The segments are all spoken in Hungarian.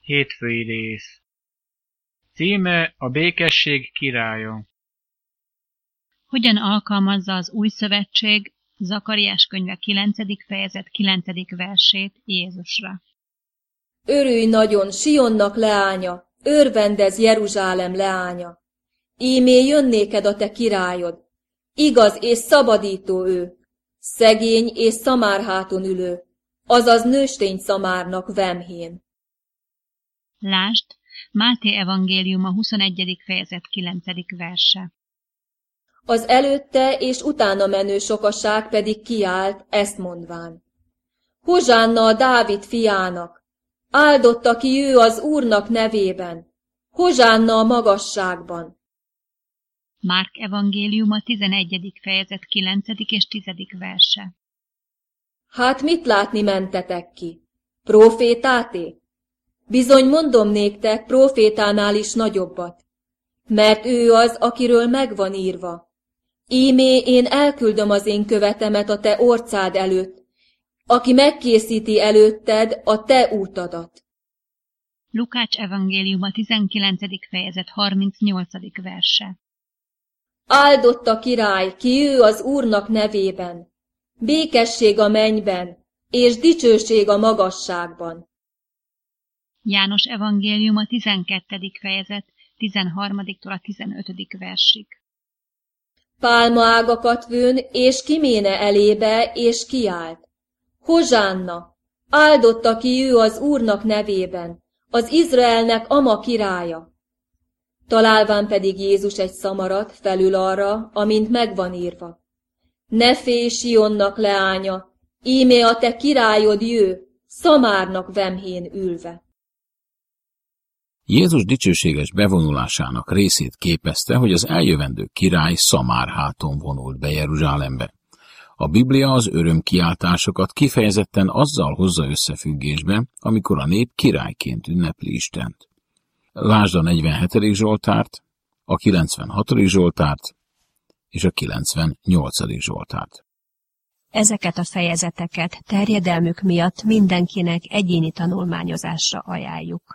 Hétfői rész. Címe a békesség királya. Hogyan alkalmazza az új szövetség Zakariás könyve 9. fejezet 9. versét Jézusra? Örülj nagyon, Sionnak leánya, örvendez Jeruzsálem leánya. Ímé jön néked a te királyod, igaz és szabadító ő, szegény és szamárháton ülő, azaz nőstény szamárnak vemhén. Lásd, Máté evangéliuma 21. fejezet 9. verse. Az előtte és utána menő sokaság pedig kiállt, ezt mondván: Hozsánna a Dávid fiának, áldotta ki ő az Úrnak nevében, hozsánna a magasságban. Márk evangéliuma 11. fejezet 9. és 10. verse. Hát mit látni mentetek ki? Prófétáté? Bizony mondom néktek, prófétánál is nagyobbat, mert ő az, akiről megvan írva. Ímé én elküldöm az én követemet a te orcád előtt, aki megkészíti előtted a te útadat. Lukács evangéliuma 19. fejezet 38. verse. Áldott a király, ki ő az Úrnak nevében, békesség a mennyben, és dicsőség a magasságban. János evangéliuma 12. fejezet 13-tól a 15. versig. Pálmaágakat vőn, és kiméne elébe, és kiált: Hozsánna, áldotta ki ő az Úrnak nevében, az Izraelnek ama királya. Találván pedig Jézus egy szamarat felül arra, amint megvan írva: Ne félj, Sionnak leánya, íme a te királyod jő, szamárnak vemhén ülve. Jézus dicsőséges bevonulásának részét képezte, hogy az eljövendő király szamárháton vonult be Jeruzsálembe. A Biblia az örömkiáltásokat kifejezetten azzal hozza összefüggésbe, amikor a nép királyként ünnepli Istent. Lásd a 47. Zsoltárt, a 96. Zsoltárt és a 98. Zsoltárt. Ezeket a fejezeteket terjedelmük miatt mindenkinek egyéni tanulmányozásra ajánljuk.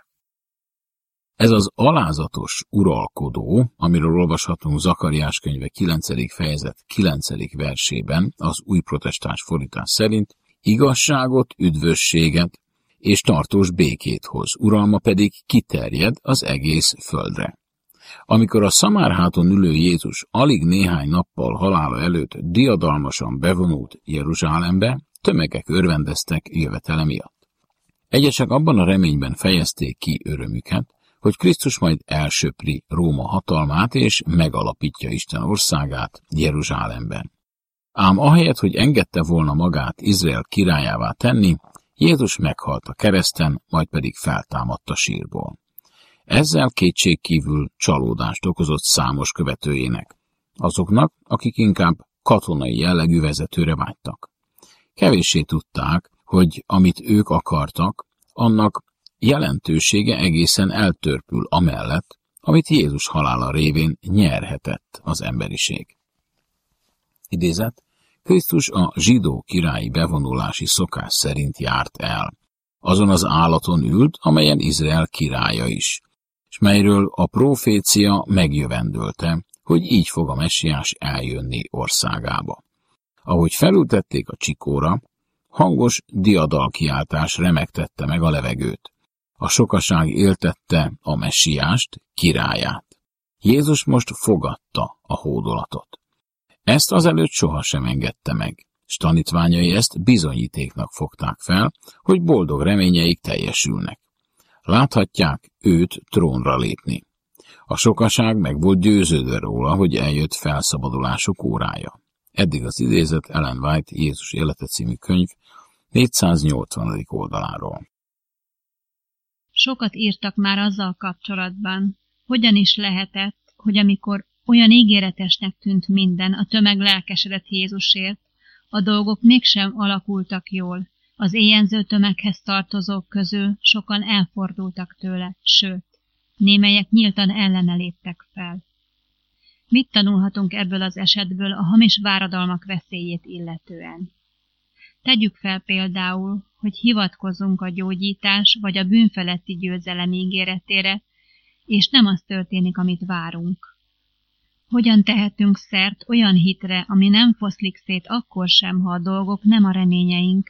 Ez az alázatos uralkodó, amiről olvashatunk Zakariás könyve 9. fejezet 9. versében, az új protestáns fordítás szerint, igazságot, üdvösséget és tartós békét hoz, uralma pedig kiterjed az egész földre. Amikor a szamárháton ülő Jézus alig néhány nappal halála előtt diadalmasan bevonult Jeruzsálembe, tömegek örvendeztek jövetele miatt. Egyesek abban a reményben fejezték ki örömüket, hogy Krisztus majd elsöpri Róma hatalmát és megalapítja Isten országát Jeruzsálemben. Ám ahelyett, hogy engedte volna magát Izrael királyává tenni, Jézus meghalt a kereszten, majd pedig feltámadt a sírból. Ezzel kétségkívül csalódást okozott számos követőjének, azoknak, akik inkább katonai jellegű vezetőre vágytak. Kevéssé tudták, hogy amit ők akartak, annak jelentősége egészen eltörpül amellett, amit Jézus halála révén nyerhetett az emberiség. Idézet: Krisztus a zsidó királyi bevonulási szokás szerint járt el. Azon az állaton ült, amelyen Izrael királya is, és melyről a profécia megjövendölte, hogy így fog a messiás eljönni országába. Ahogy felültették a csikóra, hangos diadalkiáltás remegtette meg a levegőt. A sokaság éltette a messiást, királyát. Jézus most fogadta a hódolatot. Ezt azelőtt sohasem engedte meg, s tanítványai ezt bizonyítéknak fogták fel, hogy boldog reményeik teljesülnek. Láthatják őt trónra lépni. A sokaság meg volt győződve róla, hogy eljött felszabadulások órája. Eddig az idézet Ellen White Jézus élete című könyv 480. oldaláról. Sokat írtak már azzal kapcsolatban, hogyan is lehetett, hogy amikor olyan ígéretesnek tűnt minden, a tömeg lelkesedett Jézusért, a dolgok mégsem alakultak jól. Az éjjenző tömeghez tartozók közül sokan elfordultak tőle, sőt, némelyek nyíltan ellene léptek fel. Mit tanulhatunk ebből az esetből a hamis váradalmak veszélyét illetően? Tegyük fel például, hogy hivatkozunk a gyógyítás vagy a bűnfeletti győzelem ígéretére, és nem az történik, amit várunk. Hogyan tehetünk szert olyan hitre, ami nem foszlik szét akkor sem, ha a dolgok nem a reményeink,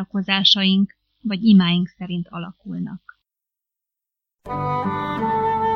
várakozásaink vagy imáink szerint alakulnak?